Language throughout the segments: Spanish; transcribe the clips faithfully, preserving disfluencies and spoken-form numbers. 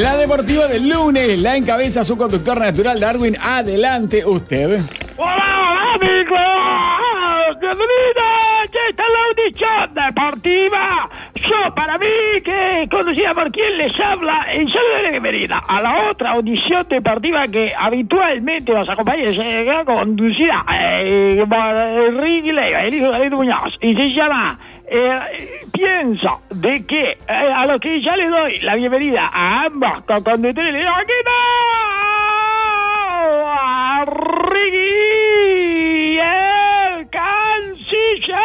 La deportiva del lunes la encabeza su conductor natural, Darwin. Adelante usted. ¡Hola, amigos! ¡Bienvenidos! Esta es la audición deportiva. Yo, para mí, que conducida por quien les habla, y yo le doy la bienvenida a la otra audición deportiva que habitualmente nos acompaña, eh, conducida eh, por Ricky Leiva, el hijo de David Muñoz, y se llama... Eh, pienso de que eh, a los que ya le doy la bienvenida a ambos conductores, le digo aquí no a Ricky, el canciller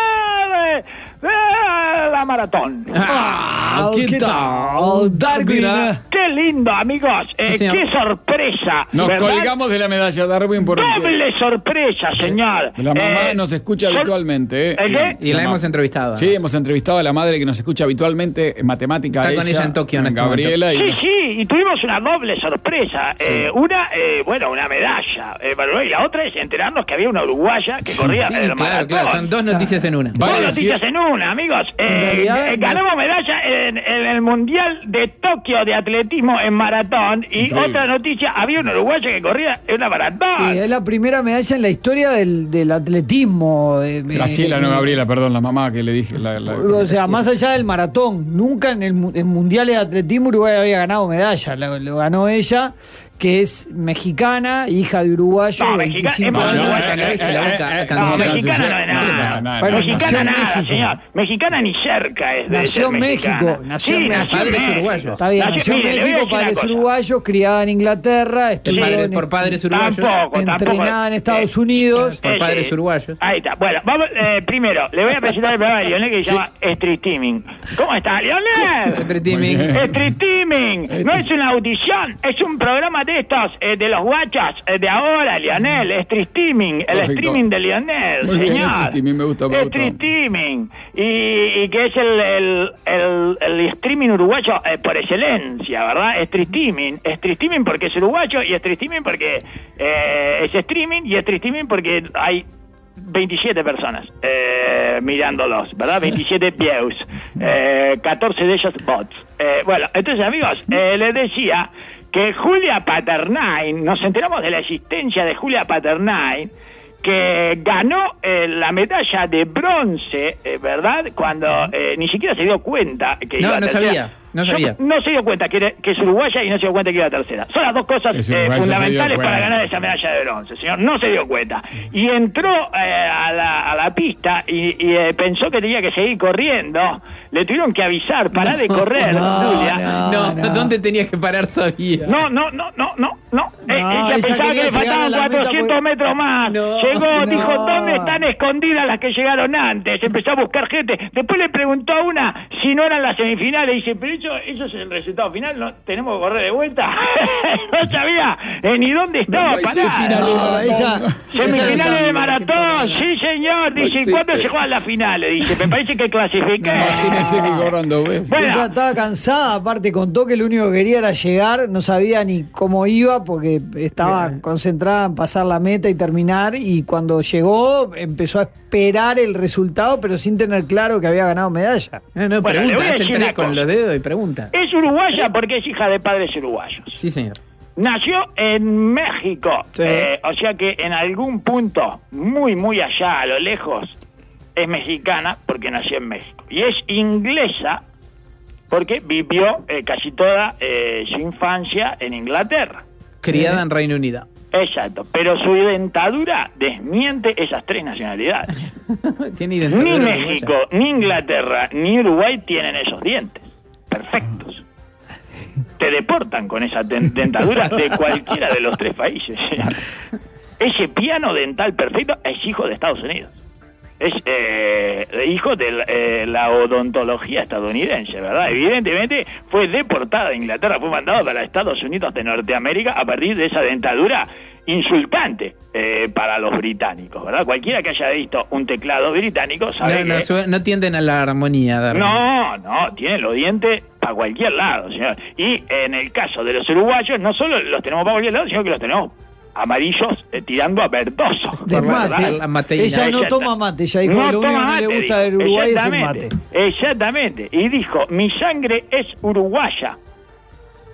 de la maratón. Ah, ¿qué, ¿qué tal, Darwin? Qué lindo, amigos. Eh, sí, qué sorpresa. Nos ¿verdad? colgamos de la medalla, Darwin, porque Doble sorpresa, señor. la mamá eh, nos escucha sol- habitualmente. ¿eh? ¿El qué? Y la mamá. hemos entrevistado. Sí, hemos entrevistado a la madre que nos escucha habitualmente en matemática. Está con ella en Tokio en este Gabriela. Sí, Y sí, y tuvimos una doble sorpresa. Eh, una, eh, bueno, una medalla. Eh, pero, y la otra es enterarnos que había una uruguaya que corría Sí, el claro, maratón. claro, son dos noticias en una. Vale Dos decir- noticias en una, amigos. Eh, realidad, eh, ganamos medalla en, en el Mundial de Tokio de atletismo en maratón. Y Increíble. otra noticia, había una uruguaya que corría en una maratón. Sí, es la primera medalla en la historia del, del atletismo. eh, Graciela, eh, no Gabriela, perdón, la mamá que le dije. La, la- O sea, más allá del maratón, nunca en el mu- en mundiales de atletismo Uruguay había ganado medalla. Lo, lo ganó ella, que es mexicana, hija de uruguayo. No, veinticinco mexicana, años. no, no, no, eh, se la eh, boca, eh, canciller. no, mexicana no es ¿Qué le pasa? nada. Nada, Bueno, Mexicana nació en nada, México. señor. Mexicana ni cerca es de Nació ser en mexicana. México, nació Sí, en nació México. en Padres México. uruguayos. Está bien, nació en mire, le voy a México, decir una padres cosa. uruguayos, criada en Inglaterra, De estudió padre- en- por padres uruguayos. Tampoco, tampoco. entrenada en Estados Eh, Unidos. Por eh, padres sí. uruguayos. Ahí está. Bueno, vamos, eh, primero, le voy a presentar el programa de Lionel que se Sí. llama Street Teaming. ¿Cómo está, Lionel? Street teaming. Muy bien. Street Teaming. No es una audición, es un programa de estos, eh, de los guachas eh, de ahora, Lionel. Street Teaming, el Perfecto. streaming de Lionel, Muy bien, señor. Street Teaming, me gusta, me gusta. Street Teaming. Y, y que es el, el, el, el streaming uruguayo eh, por excelencia, ¿verdad? Street Teaming. Street Teaming porque es uruguayo y Street Teaming porque eh, es streaming y Street Teaming porque hay veintisiete personas eh, mirándolos, ¿verdad? veintisiete views, eh, catorce de ellos bots. Eh, bueno, entonces, amigos, eh, les decía que Julia Paternain, nos enteramos de la existencia de Julia Paternain, que ganó eh, la medalla de bronce, eh, ¿verdad? Cuando eh, ni siquiera se dio cuenta que No, iba no tercera. sabía, no sabía. No, no se dio cuenta que, era- que es uruguaya y no se dio cuenta que iba tercera. Son las dos cosas Es eh, uruguaya, se dio fundamentales para cuenta. ganar esa medalla de bronce, señor. No se dio cuenta. Y entró eh, a, la, a la pista y, y, eh, pensó que tenía que seguir corriendo. Le tuvieron que avisar, pará de correr, no, Julia. no. No, no. ¿dónde tenías que parar sabía? No, no, no, no, no, no. Eh, No, ella ella pensaba quería que le llegar a faltaban la meta cuatrocientos porque- metros más. No, Llegó, no. dijo, ¿dónde están escondidas las que llegaron antes? Empezó a buscar gente. Después le preguntó a una si no eran las semifinales. Dice, pero eso, eso es el resultado final, ¿no? ¿Tenemos que correr de vuelta? No sabía eh, ni dónde estaba. No hay pará. semifinales. No, ella- Semifinales de ella- maratón, sí señor. Dice, ¿y existe. cuándo se juegan las finales? Dice, me parece que clasifiqué. Imagínese que corran dos veces. Bueno. Ella estaba cansada, aparte contó que lo único que quería era llegar, no sabía ni cómo iba porque estaba concentrada en pasar la meta y terminar, y cuando llegó empezó a esperar el resultado pero sin tener claro que había ganado medalla. No, no, Bueno, le pregunta, voy a hace el decir tres una con cosa. los dedos y pregunta. Es uruguaya porque es hija de padres uruguayos. Sí, señor. Nació en México, Sí. eh, o sea que en algún punto, muy, muy allá, a lo lejos, es mexicana porque nació en México. Y es inglesa porque vivió eh, casi toda eh, su infancia en Inglaterra. Criada en Reino Unido. Exacto, pero su dentadura desmiente esas tres nacionalidades. Tiene Ni identidad México, ni Inglaterra, ni Uruguay tienen esos dientes perfectos. Te deportan con esa den- dentadura de cualquiera de los tres países. Ese piano dental perfecto es hijo de Estados Unidos. Es eh, hijo de la, eh, la odontología estadounidense, ¿verdad? Evidentemente fue deportada a Inglaterra, fue mandado para Estados Unidos de Norteamérica a partir de esa dentadura insultante eh, para los británicos, ¿verdad? Cualquiera que haya visto un teclado británico sabe No, no, que... sue- no tienden a la armonía, Darwin. No, no, tienen los dientes para cualquier lado, señor. Y en el caso de los uruguayos, no solo los tenemos para cualquier lado, sino que los tenemos amarillos eh, tirando a verdosos. De ¿verdad? mate. La mateína. Ella no Exacta- toma mate, ella dijo No lo único toma que no mate, le gusta dijo. del Uruguay es el Exactamente, mate. Exactamente. Y dijo, mi sangre es uruguaya.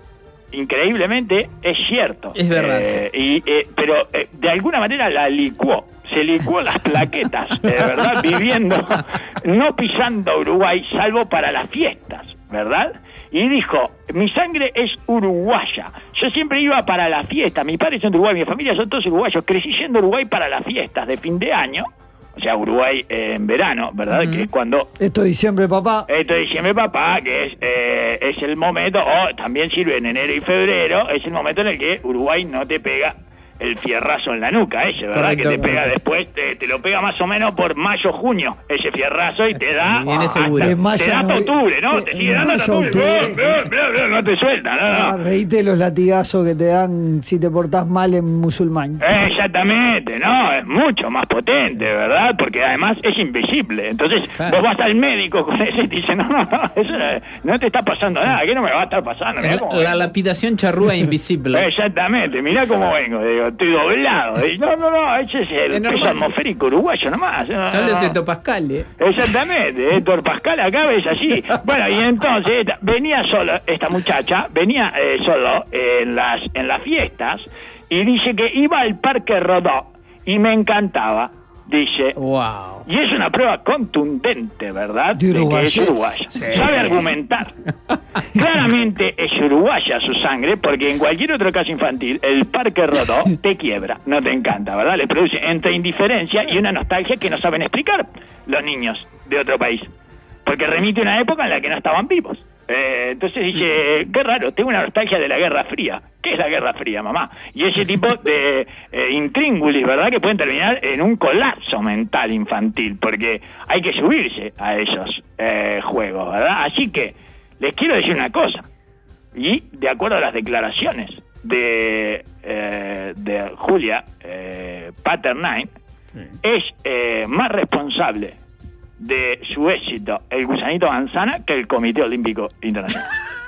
increíblemente, es cierto. Es verdad. Eh, y, eh, pero eh, de alguna manera la licuó. Se licuó las plaquetas, de verdad, viviendo, no pisando Uruguay, salvo para las fiestas, ¿verdad? Y dijo, mi sangre es uruguaya. Yo siempre iba para las fiestas, mis padres son de Uruguay, mi familia son todos uruguayos. Crecí yendo a Uruguay para las fiestas de fin de año, o sea, Uruguay eh, en verano, ¿verdad? Uh-huh. Que es cuando... Esto es diciembre, papá. Esto es diciembre, papá, que es, eh, es el momento, o también sirve en enero y febrero, es el momento en el que Uruguay no te pega el fierrazo en la nuca ese, ¿verdad? Correcto, que te pega correcto. Después, te, te lo pega más o menos por mayo, junio, ese fierrazo, y te da viene seguro. Hasta, te da hasta octubre, ¿no? Te, te sigue dando hasta octubre, octubre. No te suelta, ¿no? Ah, reíte de los latigazos que te dan si te portás mal en musulmán. Exactamente, ¿no? Es mucho más potente, ¿verdad? Porque además es invisible. Entonces, claro. Vos vas al médico con ese y te dicen, no, no, no, eso no te está pasando sí. nada, ¿qué no me va a estar pasando? La, la lapidación charrúa invisible. Exactamente, mirá cómo vengo, digo. Estoy doblado. Y no, no, no, ese es el es peso atmosférico uruguayo nomás. No, Son no, los no. hectopascales. Exactamente, Héctor Pascal acá es así. Bueno, y entonces esta, venía solo, esta muchacha, venía eh, solo en las, en las fiestas y dice que iba al Parque Rodó y me encantaba. Dice, wow. Y es una prueba contundente, ¿verdad? De, de que es uruguaya. Sí. Sabe argumentar. Claramente es uruguaya su sangre, porque en cualquier otro caso infantil, el Parque Rodó te quiebra, no te encanta, ¿verdad? Les produce entre indiferencia y una nostalgia que no saben explicar los niños de otro país. Porque remite a una época en la que no estaban vivos. Eh, entonces dice, qué raro, tengo una nostalgia de la Guerra Fría. ¿Qué es la Guerra Fría, mamá? Y ese tipo de eh, intríngulis, ¿verdad? Que pueden terminar en un colapso mental infantil, porque hay que subirse a esos eh, juegos, ¿verdad? Así que les quiero decir una cosa, y de acuerdo a las declaraciones de, eh, de Julia eh, Paternine, sí. es eh, más responsable de su éxito el gusanito manzana que el Comité Olímpico Internacional.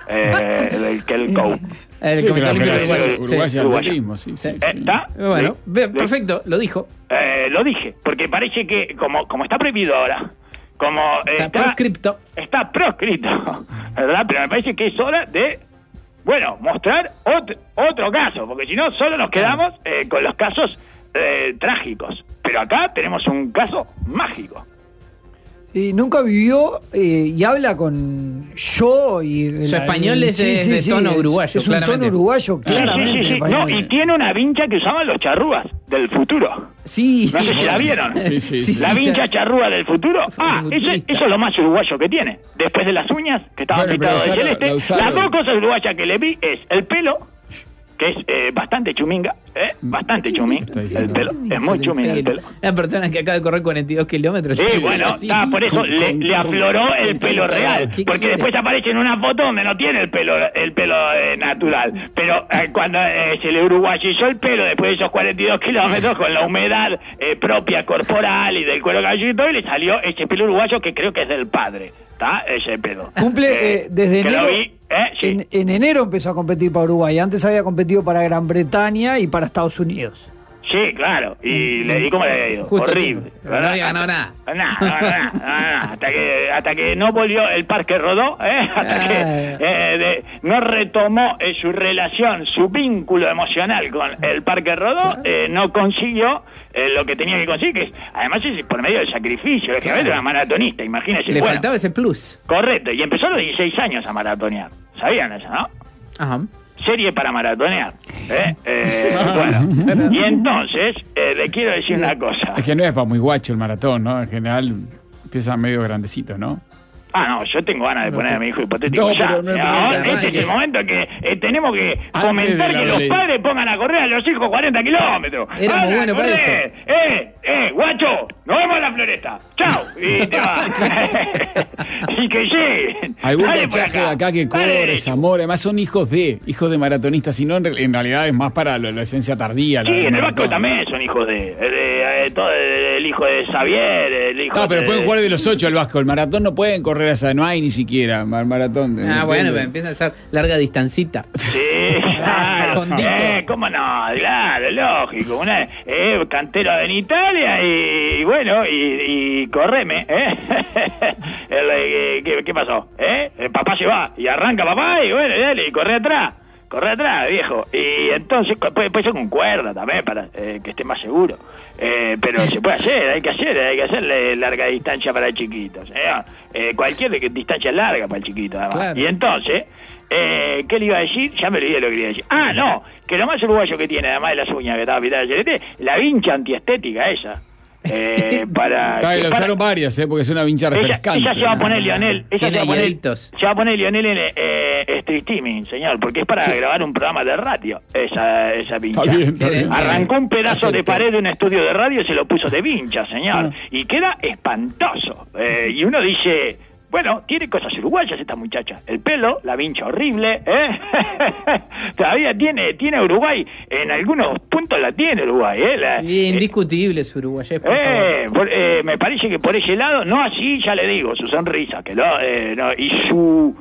eh, el, que el C O U. El sí, Comité Olímpico Uruguayo. Uruguayo. Uruguayo. Sí, sí, sí. ¿Está? Bueno, ¿Sí? perfecto, lo dijo. Eh, lo dije, porque parece que como, como está prohibido ahora, como está, está proscripto. Está proscripto, ¿verdad? Pero me parece que es hora de, bueno, mostrar otro, otro caso, porque si no, solo nos quedamos eh, con los casos eh, trágicos. Pero acá tenemos un caso mágico. Sí, nunca vivió eh, y habla con yo y... Su la, español es, sí, es sí, de sí, tono es, uruguayo, es un claramente. tono uruguayo, claramente. Sí, sí, sí. No, y tiene una vincha que usaban los charrúas del futuro. Sí. No sé si la vieron. Sí, sí, sí. La vincha charrúa del futuro. Ah, eso, eso es lo más uruguayo que tiene. Después de las uñas, que estaban bueno, pintadas de celeste, la usaron. las dos cosas uruguayas que le vi es el pelo, que es eh, bastante chuminga, ¿eh? Bastante chumín. El pelo, es muy chumín el pelo. Una persona que acaba de correr cuarenta y dos kilómetros. Sí, bueno, está, por eso le, le afloró el pelo real, porque después aparece en una foto donde no tiene el pelo el pelo eh, natural, pero eh, cuando eh, se le uruguayizó el pelo después de esos cuarenta y dos kilómetros con la humedad eh, propia corporal y del cuero cabelludo y todo, y le salió ese pelo uruguayo que creo que es del padre, ¿está? Ese pelo. Cumple eh, eh, desde enero. Vi, eh, sí. en, en enero empezó a competir para Uruguay. Antes había competido para Gran Bretaña y para Estados Unidos. Sí, claro. Y le di cómo le había ido. Justo horrible. No había ganado nada. Nada, nada, nada. Hasta que, hasta que no volvió el Parque Rodó, ¿eh? Hasta que eh, de, no retomó eh, su relación, su vínculo emocional con el Parque Rodó, eh, no consiguió eh, lo que tenía que conseguir, que es, además es por medio del sacrificio, es que era una maratonista, imagínese. Le bueno, faltaba ese plus. Correcto, y empezó a los dieciséis años a maratonear. ¿Sabían eso, no? Ajá. Serie para maratonear. ¿eh? Eh, bueno, y entonces, eh, le quiero decir una cosa. Es que no es para muy guacho el maratón, ¿no? En general empieza medio grandecito, ¿no? Ah, no, yo tengo ganas de no poner sé. a mi hijo hipotético no, ya. Pero no, Ahora, pero ese es que... el momento que eh, tenemos que fomentar que los ley. padres pongan a correr a los hijos cuarenta kilómetros. Era muy bueno para esto. Eh, eh, guacho, nos vemos en la floresta. Chao. Y te vas. Y que lleguen. Algún Dale por mensaje de acá que Dale corre, derecho. amor. Además son hijos de, hijos de maratonistas, si no en, en realidad es más para la adolescencia tardía. Sí, la, en el maratón. Vasco también son hijos de, de, de, de todo, de, el hijo de Xavier, el hijo No, pero de, pueden jugar de los ocho el Vasco. El maratón no pueden correr a esa, no hay ni siquiera mar- maratón. Ah, ¿entiendes? bueno, pero empieza a ser larga distancita. Sí, claro. Fondito. Eh, ¿Cómo no? Claro, lógico. Una, eh, cantero en Italia y, y bueno, y, y correme, ¿eh? El, eh, ¿qué, ¿Qué pasó? ¿Eh? El papá se va y arranca papá y bueno, dale, y corre atrás. corre atrás, viejo. Y entonces, puede, puede ser con cuerda también, para eh, que esté más seguro. Eh, pero se puede hacer, hay que hacer, hay que hacerle larga distancia para el chiquito. ¿Eh? Eh, cualquier distancia larga para el chiquito, además. Claro. Y entonces, eh, ¿qué le iba a decir? Ya me olvidé lo que le iba a decir. Ah, no, que lo más uruguayo que tiene, además de las uñas que estaba pintada de celeste, la vincha antiestética esa. Eh, para, Ah, y que la para- usaron varias, ¿eh? Porque es una vincha ella, refrescante. ella se va a poner Lionel, ella se Tiene va a poner, hielitos. se va a poner Lionel en eh, street streaming, señor, porque es para Sí. grabar un programa de radio, esa, esa vincha. Está bien, está Tiene- bien. Arrancó un pedazo de Acepto. pared de un estudio de radio y se lo puso de vincha, señor. Ah. Y queda espantoso. Eh, y uno dice, bueno, tiene cosas uruguayas esta muchacha. El pelo, la vincha horrible, ¿eh? Todavía tiene, tiene Uruguay, en algunos puntos la tiene Uruguay, ¿eh? La- Sí, indiscutible su uruguayés, por eh, favor. por- eh, me parece que por ese lado, no así, ya le digo, su sonrisa, que no, eh, no, y su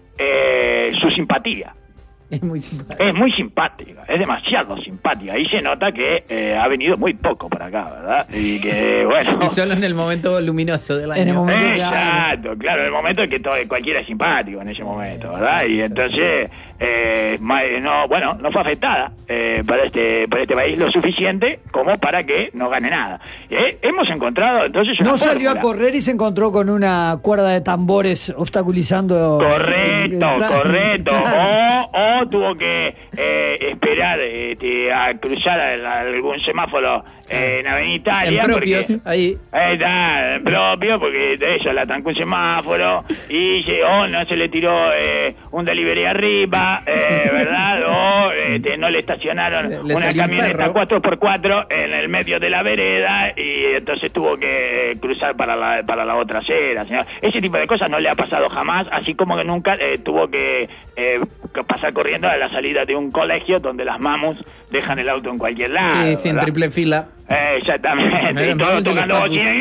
eh, su simpatía. Es muy simpático. Es muy simpática, es demasiado simpática. Ahí se nota que eh, ha venido muy poco por acá, ¿verdad? Y que, bueno... Y solo en el momento luminoso del año. En el momento- Exacto, claro, en el momento en que todo, cualquiera es simpático en ese momento, ¿verdad? Y entonces, eh, ma- no, bueno, no fue afectada eh, para este para este país lo suficiente como para que no gane nada. Eh, hemos encontrado entonces una No salió a fórmula. correr y se encontró con una cuerda de tambores obstaculizando. Correcto, el- el tra- correcto. Claro. O, o tuvo que eh, esperar este, a cruzar al- algún semáforo eh, en Avenida Italia. En propios, porque- ahí. Ahí está, en propio, porque de eso la trancó un semáforo y se- o no se le tiró eh, un delivery arriba, eh, ¿verdad? O este, no le estacionaron Le- le una salió un camioneta perro. cuatro por cuatro en el medio de la vereda y entonces tuvo que eh, cruzar para la, para la otra acera, señor. Ese tipo de cosas no le ha pasado jamás, así como que nunca eh, tuvo que eh, que pasar corriendo a la salida de un colegio donde las mamus dejan el auto en cualquier lado. Sí, sí, en ¿verdad? triple fila. Eh, exactamente, Pero y todos mamus y los tocando papus. bocina.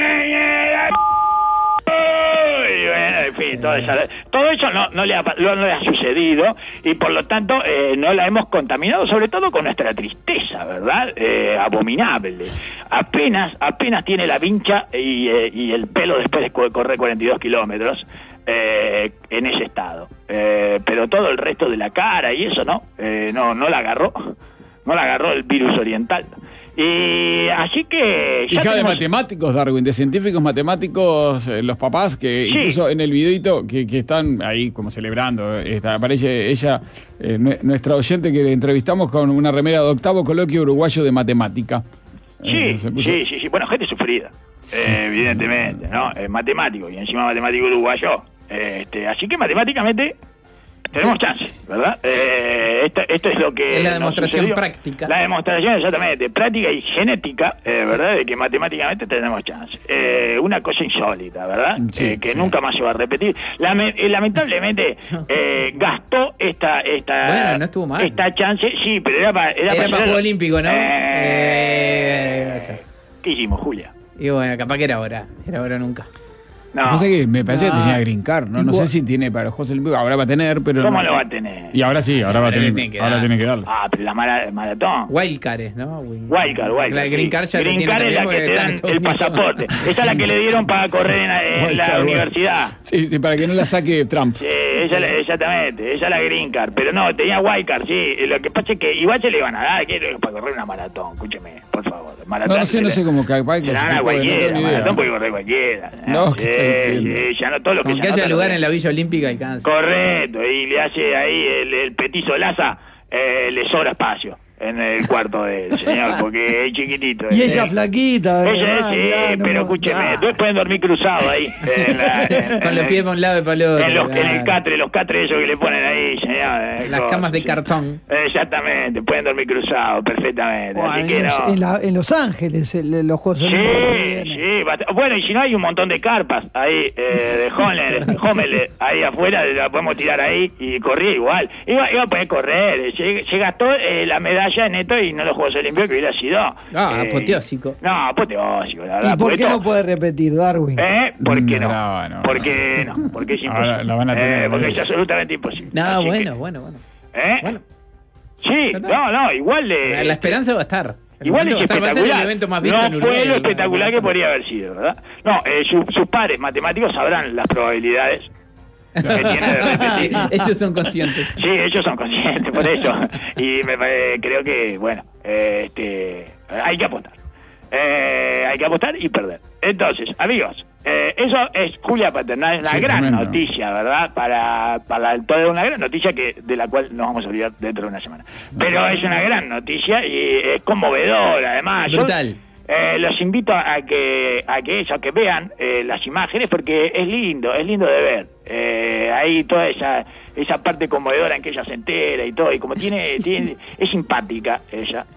Y bueno, en fin, todo eso, todo eso no, no, le ha, no le ha sucedido y por lo tanto eh, no la hemos contaminado, sobre todo con nuestra tristeza, ¿verdad? Eh, abominable. Apenas, apenas tiene la vincha y, eh, y el pelo después de co- correr cuarenta y dos kilómetros. Eh, en ese estado, eh, pero todo el resto de la cara y eso no, eh, no, no la agarró, no la agarró el virus oriental. Y así que ya Hija de tenemos- matemáticos, Darwin, de científicos matemáticos, eh, los papás, que Sí. incluso en el videito que, que están ahí como celebrando, eh, está- aparece ella, eh, nue- nuestra oyente que le entrevistamos con una remera de octavo coloquio uruguayo de matemática. Sí, Eh, se puso- sí, sí, sí. Bueno, gente sufrida, eh, evidentemente, ¿no? Eh, matemático y encima matemático uruguayo. Eh, este, así que matemáticamente tenemos chance, ¿verdad? Eh, esto, esto es lo que Es la nos demostración sucedió. práctica. La demostración exactamente, práctica y genética, eh, ¿verdad? De que matemáticamente tenemos chance. Eh, una cosa insólita, ¿verdad? Sí, Eh, que sí. nunca más se va a repetir. Lame- eh, lamentablemente eh, gastó esta esta Bueno, no estuvo mal. esta chance, sí, pero era para Era para Juego Olímpico, ¿no? Eh, Eh, ¿Qué hicimos, Julia? y bueno, capaz que era ahora. Era ahora nunca. No. Lo que pasa es que me parece que Ah. tenía green card, ¿no? No sé Igual- si tiene para los Juegos Olímpicos, ahora va a tener, pero... ¿Cómo no. lo va a tener? Y ahora sí, ahora va a Ahora le tener, tiene que ahora dar. tiene que darlo. Ah, pero la mara- maratón. Wildcard, ¿no? Wild- Wildcard, Wildcard. La Green sí. Card ya lo Green tiene Card es la también que porque te está en dan Estados el Unidos. pasaporte. Esa es la que le dieron para correr en, en la Wildcard, universidad. Sí, sí, para que no la saque Trump. Sí, esa, es la- exactamente, esa es la Green Card. Pero no, tenía Wildcard, sí. Lo que pasa es que igual se le iban a dar que para correr una maratón. Escúcheme, por favor. Maratón No, no sé, se no le- sé cómo capaz que se la dan a clasificó, no cualquiera. tengo ni idea. Maratón puede correr cualquiera. No, ¿qué Sí, está diciendo? sí, ya no todos los que Con se que haya anotan lugar lo- en la Villa Olímpica alcanza. Correcto, y le hace ahí el, el petizo Laza, eh, le sobra espacio en el cuarto del señor, porque es chiquitito. Y eh. ella flaquita. Ella, además, sí, claro, pero no, escúcheme, claro. entonces pueden dormir cruzados ahí. En la- en- Con en los el- pies para un lado y para el otro. en, los- en el claro. catre, los catres esos que le ponen ahí, señor. eh, Las con- camas de sí. cartón. Exactamente, pueden dormir cruzados perfectamente. Buah, así en, que los, no. en la- en Los Ángeles, el- los Juegos Sí, Olímpicos que vienen. sí, bast- bueno, y si no hay un montón de carpas ahí, eh, de Hommel, Hommel, ahí afuera, la podemos tirar ahí y corría igual. Iba, iba a poder correr, eh, se, se gastó eh, la medalla en esto y no los Juegos Olímpicos que hubiera sido. Ah, eh, apoteósico. No, apoteósico, la verdad. ¿Y por porque qué esto- no puede repetir, Darwin? ¿Eh? ¿Por qué no? No, no. ¿Por qué no? Porque es imposible. Ahora la van a tener, Eh, porque ¿no? es absolutamente imposible. No, Así bueno, que- bueno, bueno. ¿Eh? Bueno. Sí, Ya está. no, no, igual de... La esperanza va a estar. El Igual es momento va a estar. Va a ser espectacular. el evento más visto no en Uruguay. fue lo el- espectacular que podría haber sido, ¿verdad? No, eh, su- sus pares matemáticos sabrán las probabilidades que tiene de repente, sí. Ellos son conscientes. Sí, ellos son conscientes, por eso. Y me pare- creo que, bueno, eh, este, hay que apostar. Eh, hay que apostar y perder. Entonces, amigos, eh, eso es Julia Paternal, una Sí, gran tremendo. noticia, ¿verdad? Para, para toda una gran noticia que de la cual nos vamos a olvidar dentro de una semana. Pero es una gran noticia y es conmovedora, además. Yo, Brutal. Eh, los invito a que a que eso, a que vean eh, las imágenes porque es lindo, es lindo de ver. Eh, ahí toda esa esa parte conmovedora en que ella se entera y todo, y como tiene, tiene es simpática ella,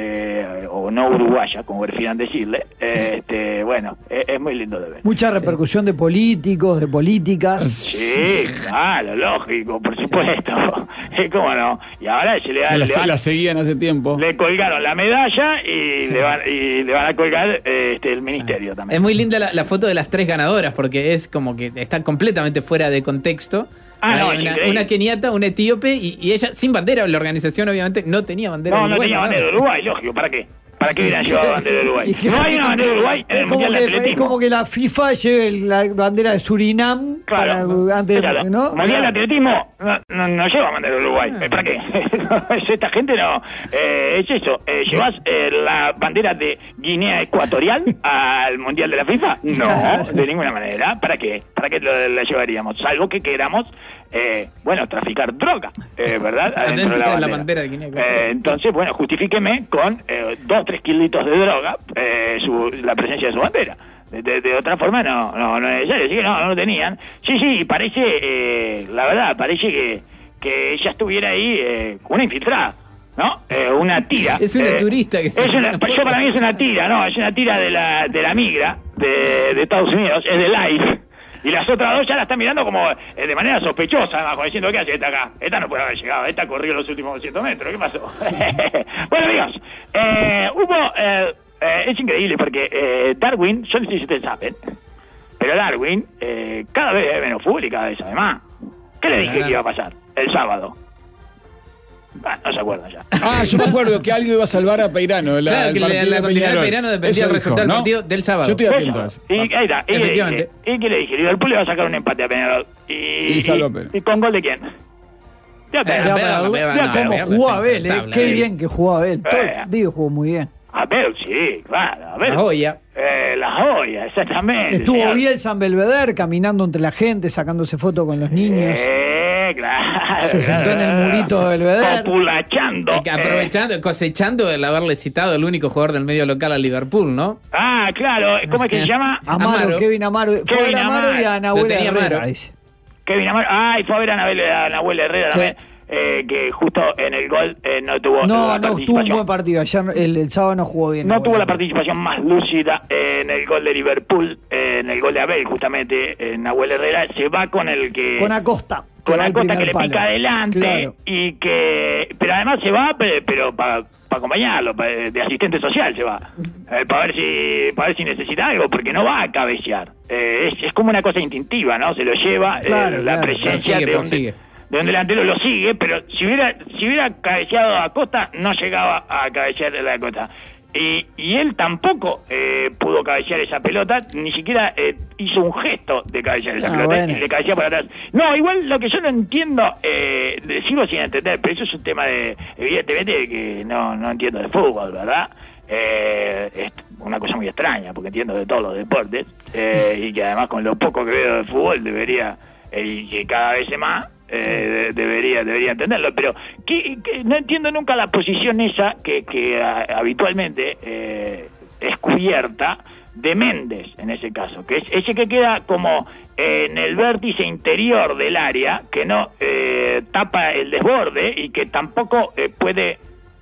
eh, o no uruguaya, como prefieran decirle, eh, este, bueno, es, es muy lindo de ver. Mucha repercusión de políticos, de políticas. Sí, claro, lógico, por supuesto. ¿Cómo no? Y ahora se le da... Que la, le van- la seguían hace tiempo. le colgaron la medalla y, Sí. le, van, y le van a colgar eh, este, el ministerio también. Es muy linda la, la foto de las tres ganadoras porque es como que está completamente fuera de contexto. Ah, no, Hay es una, increíble. una keniata, una etíope y, y ella sin bandera. La organización obviamente no tenía bandera. No, de no Uruguay, tenía ¿no? bandera de Uruguay, lógico, ¿para qué? ¿Para qué hubieran llevado bandera de Uruguay? Y No hay una bandera de Uruguay en el Es como, Mundial de que, es Atletismo. como que la FIFA lleve la bandera de Surinam Claro, para antes, claro. ¿no? Mundial de Claro. Atletismo no, no, no lleva bandera de Uruguay. Eh, ¿Para qué? Esta gente no. Eh, es eso. Eh, ¿Llevas eh, la bandera de Guinea Ecuatorial al Mundial de la FIFA? No, de ninguna manera. ¿Para qué? ¿Para qué lo- la llevaríamos? Salvo que queramos, eh, bueno, traficar droga, eh, ¿verdad? Adentro de la bandera de Guinea Ecuatorial. Eh, entonces, bueno, justifíqueme con eh, dos, tres kilitos de droga eh, su, la presencia de su bandera. De, de- de otra forma no, no, no es necesario, así que no, no lo tenían. Sí, sí, parece, eh, la verdad, parece que, que ella estuviera ahí, eh, una infiltrada, ¿no? Eh, una tira. Es una Eh, turista que se es saca una, una foto. yo para mí es una tira, no, es una tira de la, de la migra de, de Estados Unidos, es de Life. Y las otras dos ya la están mirando como eh, de manera sospechosa, además, como diciendo, ¿qué hace esta acá? Esta no puede haber llegado, esta corrió los últimos doscientos metros, ¿qué pasó? Bueno, amigos, eh, hubo... eh, eh, es increíble porque eh, Darwin, yo no sé si ustedes saben, pero Darwin eh, cada vez ve menos fútbol y cada vez sabe más. ¿Qué le dije que iba a pasar el sábado? Ah, no se acuerdan ya. Ah, yo me acuerdo que algo iba a salvar a Peirano. La, Claro, el que la- partido la de continuidad de Peñarol. Peirano dependía Eso del dijo, resultado del ¿no? partido del sábado. Yo estoy atento a Eso. eso. Y ahí está. ¿Y, Efectivamente. ¿Y qué le dije? Liverpool le va a sacar un empate a Peñarol. Y, Y salva a y, Peñarol. y con gol de quién? Ya Eh, te Ya, Peor, pero, peor, ya no, cómo peor, jugó peor, Abel, eh. tabla, Qué Abel. bien que jugó Abel. Todo, Eh. digo, jugó muy bien. A ver, sí, claro. A ver. La joya. Eh, la joya, exactamente. Estuvo señor. bien San Belvedere caminando entre la gente, sacándose fotos con los niños. Eh, claro. Se sentó en el murito de Belvedere. Populachando. Eh, Aprovechando, cosechando el haberle citado el único jugador del medio local al Liverpool, ¿no? Eh, ah, claro. ¿Cómo es que se llama? Amaro, Amaro. Kevin Amaro. Fue a ver a Amaro y a Lo Nahuel tenía Herrera, Amaro. dice. Kevin Amaro. Ah, y fue a ver a Nahuel, a Nahuel Herrera Sí. también. Eh, que justo en el gol eh, no tuvo No, la no, tuvo un participación. buen partido. Ayer, el, el sábado no jugó bien. No Nahuel tuvo la Herrera. participación más lúcida en el gol de Liverpool, en el gol de Abel, justamente, en Nahuel Herrera. Se va con el que... Con Acosta. con va al Acosta que primer le palo. pica adelante. Claro. Y que... Pero además se va, pe- pero para acompañarlo, pa- de asistente social se va. Eh, para ver si para ver si necesita algo, porque no va a cabecear. Eh, es, es como una cosa instintiva, ¿no? Se lo lleva eh, Claro, la claro. presencia Persigue, de un... persigue. de un delantero lo sigue, pero si hubiera si hubiera cabeceado a Costa, no llegaba a cabecear a la Costa. Y, y él tampoco eh, pudo cabecear esa pelota, ni siquiera eh, hizo un gesto de cabecear esa Ah, pelota bueno. y le cabecea para atrás. No, igual lo que yo no entiendo, eh, le sigo sin entender, pero eso es un tema de, evidentemente, de que no, no entiendo de fútbol, ¿verdad? Eh, es una cosa muy extraña, porque entiendo de todos los deportes, eh, y que además con lo poco que veo de fútbol debería, eh, y que cada vez más, eh, de- debería debería entenderlo, pero que, que no entiendo nunca la posición esa que, que a- habitualmente eh, es cubierta de Méndez en ese caso, que es ese que queda como en el vértice interior del área, que no eh, tapa el desborde y que tampoco eh, puede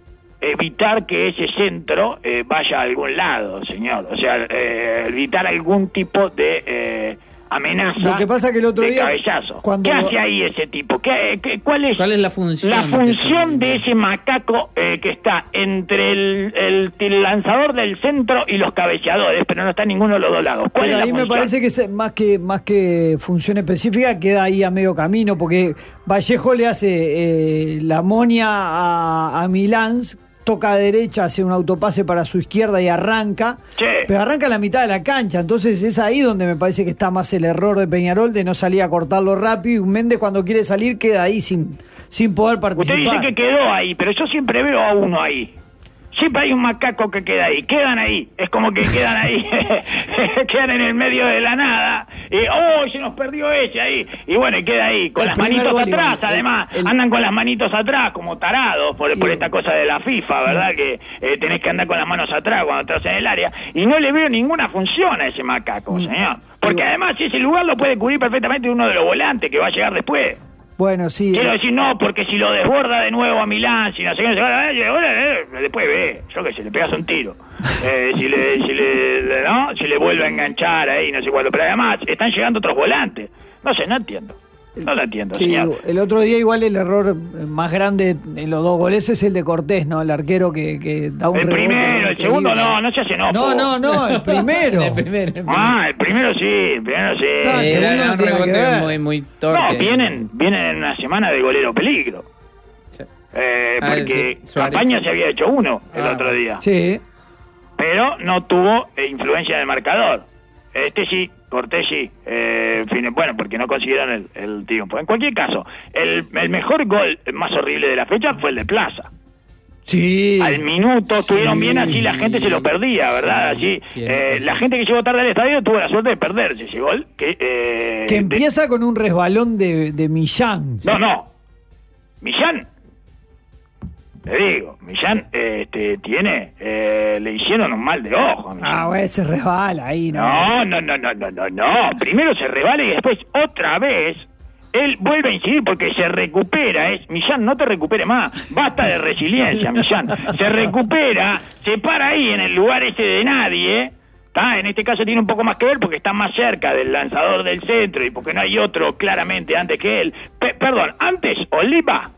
evitar que ese centro eh, vaya a algún lado, señor, o sea, eh, evitar algún tipo de eh, amenaza. Lo que pasa que el otro de día, cabezazo. cuando- ¿Qué hace ahí ese tipo? ¿Qué, qué- cuál, es ¿Cuál es la función la de función ese- de ese macaco eh, que está entre el, el, el lanzador del centro y los cabeceadores, pero no está en ninguno de los dos lados? ¿Cuál Pero es la ahí me función? parece que se- más que más que función específica queda ahí a medio camino, porque Vallejo le hace eh, la moña a, a Milán toca a derecha, hace un autopase para su izquierda y arranca. Sí. Pero arranca a la mitad de la cancha. Entonces es ahí donde me parece que está más el error de Peñarol de no salir a cortarlo rápido. Y Méndez cuando quiere salir queda ahí sin, sin poder participar. Usted dice que quedó ahí, pero yo siempre veo a uno ahí. Siempre hay un macaco que queda ahí, quedan ahí, es como que quedan ahí, quedan en el medio de la nada, y ¡oh, se nos perdió ese ahí! Y bueno, y queda ahí, con El las primer manitos gol, atrás, igual, el- además, el- andan con las manitos atrás, como tarados, por, por esta cosa de la FIFA, ¿verdad? Que eh, tenés que andar con las manos atrás cuando estás en el área, y no le veo ninguna función a ese macaco, señor. Porque además ese lugar lo puede cubrir perfectamente uno de los volantes que va a llegar después. Bueno, sí. Quiero decir, no, porque si lo desborda de nuevo a Milán, si no sé qué, no sé qué, eh, eh, después ve, yo que sé, le pegas un tiro. Eh, si le, si le, ¿no? Si le vuelve a enganchar ahí, no sé cuándo. Pero además, están llegando otros volantes. No sé, no entiendo. No lo entiendo, Sí, señor. el otro día igual el error más grande en los dos goles es el de Cortés, ¿no? El arquero que, que da un El rebote primero, el increíble. segundo no, no se hace no. No, po. no, no, el primero. El primero, el primero. Ah, el primero sí, el primero sí. No, el Eh, segundo era no un tiene rebote que ver. muy, muy torpe. No, vienen, vienen en una semana de golero peligro. Sí. Eh, Ah, porque sí, Suárez. Campaña se había hecho uno el Ah. otro día. Sí. Pero no tuvo eh, influencia en el marcador. Este sí, Cortés sí. Eh, en fin, bueno, porque no consiguieron el, el triunfo. En cualquier caso, el, el mejor gol más horrible de la fecha fue el de Plaza. Sí. Al minuto estuvieron Sí. bien, así la gente se lo perdía, ¿verdad? Así, Tiene eh, la razón. gente que llegó tarde al estadio tuvo la suerte de perderse ese gol. Que, eh, Que de- empieza con un resbalón de, de Millán. No, no. Millán. Le digo, Millán este, tiene, eh, le hicieron un mal de ojo a Millán. Ah, güey, se resbala ahí, ¿no? No, no, no, no, no, no, no. Primero se rebala y después otra vez él vuelve a incidir porque se recupera. Es Millán, no te recupere más. Basta de resiliencia, Millán. Se recupera, se para ahí en el lugar ese de nadie. ¿Tá? En este caso tiene un poco más que ver porque está más cerca del lanzador del centro y porque no hay otro claramente antes que él. Pe- perdón, antes Oliva.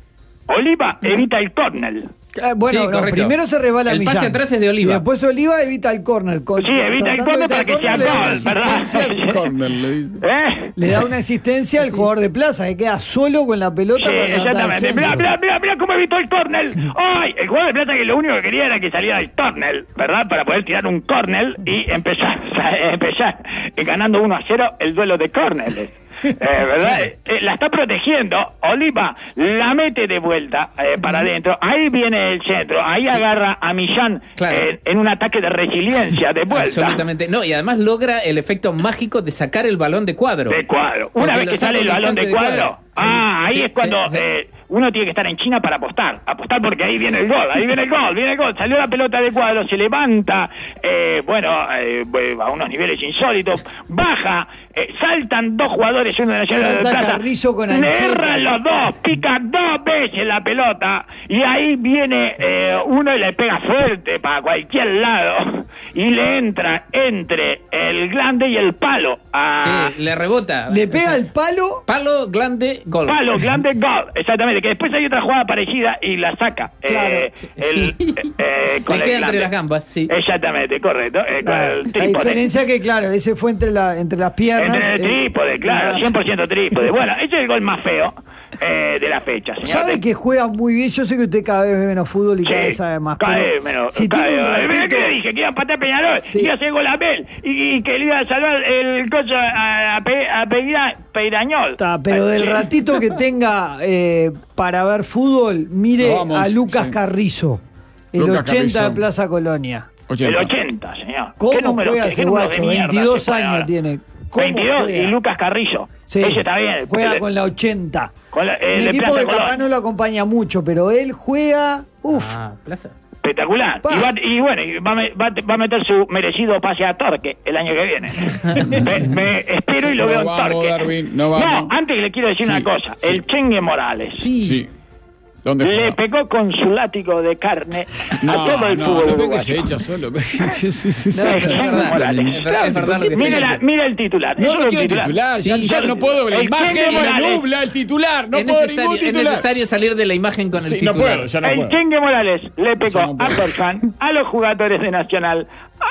Oliva evita el córner. Eh, bueno, Sí, no, correcto. primero se resbala El Millán. pase atrás es de Oliva. Y después Oliva evita el córner. con- Sí, evita el tratando córner de para que evitar sea el córner, gol, le da una ¿verdad? asistencia- Corner, le dice. ¿Eh? Le da una asistencia al jugador de Plaza, que queda solo con la pelota. Sí, para levantar el exactamente. centro. Mirá, mirá, mirá, mirá cómo evitó el córner. ¡Ay! El jugador de Plata que lo único que quería era que saliera el córner, ¿verdad? Para poder tirar un córner y empezar, empezar ganando uno a cero el duelo de córneres. Eh, ¿verdad? Eh, la está protegiendo. Oliva la mete de vuelta eh, para adentro. Ahí viene el centro. Ahí agarra a Millán Claro. eh, en un ataque de resiliencia de vuelta. Absolutamente. No, y además logra el efecto mágico de sacar el balón de cuadro. De cuadro. Porque Una vez lo que saca sale el al balón de instante cuadro, cuadro. ah, ahí Sí, es cuando sí. eh, uno tiene que estar en China para apostar. Apostar porque ahí viene el gol, ahí viene el gol, viene el gol. Salió la pelota de cuadro, se levanta, eh, bueno, eh, a unos niveles insólitos, baja, eh, saltan dos jugadores, uno de Nacional de Salta Plata. Carrizo con Le Ancheta. erran los dos, pica dos veces la pelota y ahí viene eh, uno y le pega fuerte para cualquier lado y le entra entre el glande y el palo a Sí, le rebota. Le pega O sea, el palo. palo, glande, gol. palo, glande, gol, exactamente, que después hay otra jugada parecida y la saca. Claro. eh, el, Sí. eh, eh, con Le el queda glande. entre las gambas, sí. Exactamente, correcto. eh, con Ah, el la trípode. diferencia que, claro, ese fue entre, la, entre las piernas. Entre el eh, trípode, claro, cien por ciento trípode. Bueno, ese es el gol más feo eh, de la fecha, señor. Sabe que juega muy bien. Yo sé que usted cada vez ve menos fútbol y cada vez sabe más. Cada pero vez menos. si cada tiene un vez- ratito, Mirá que le dije que iba a empatar Peñarol, Sí. iba a hacer gol a Bel y, y que le iba a salvar el coche a, a, Pe- a Peira- Peirañol. Está, pero del ratito que tenga eh, para ver fútbol, mire Lo vamos, a Lucas sí. Carrizo, el Lucas ochenta Carrizo. de Plaza Colonia. El ochenta. ochenta, señor. ¿Cómo ¿Qué número, juega qué- ese qué número guacho? de mierda veintidós se pone años ahora? tiene. ¿Cómo veintidós juega? y Lucas Carrillo. Sí, Ese está bien. juega porque- con la ochenta. con la- eh, Un de equipo Plaza que capaz Colonia. no lo acompaña mucho, pero él juega. Uf. Ah, plaza. Espectacular. Pa. Y, va, y bueno, y va, a me- va, a- va a meter su merecido pase a Torque el año que viene. me, me espero y lo No veo en vamos, Torque. Darwin, no vamos. antes le quiero decir Sí, una cosa. sí. El Chengue Morales Sí. Sí. ¿Dónde le juega? pegó con su látigo de carne No, a todo el no, fútbol no pegue, uruguayo. se echa solo. Sí, sí, sí, sí. No, Sí, es sí, verdad, Morales. es verdad, es verdad lo que Mira, está la- diciendo. mira el titular. No, Eso no es quiero el titular. Ya, Sí, ya yo- no puedo. La el imagen Chengue me Morales. nubla el titular. No es, puedo necesario, ningún es titular. necesario salir de la imagen con el Sí, no titular. puedo, ya no el puedo. Chengue Morales le pegó Ya no puedo. a Berjan, a los jugadores de Nacional,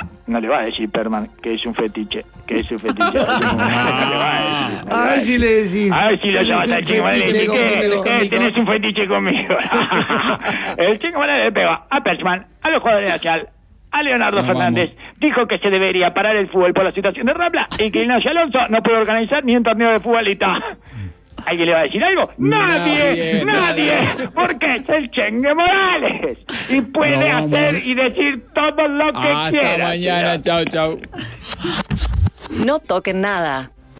no le va a decir Perman que es un fetiche, que es un fetiche. No le va a decir. No A ver si le decís. A ver si lo llamas al Chingo Morales y le decís que tenés un fetiche conmigo. El Chingo Morales le pega a Perman, a los jugadores de Nacional, a Leonardo No, Fernández, vamos. dijo que se debería parar el fútbol por la situación de Rampla y que Ignacio Alonso no puede organizar ni un torneo de fútbol y tal. ¿Alguien le va a decir algo? ¡Nadie! Nadie, ¡Nadie! nadie. Porque es el Chengue Morales y puede No, vamos. hacer y decir todo lo que Hasta quiera. mañana, señor. chao, chao. No toquen nada.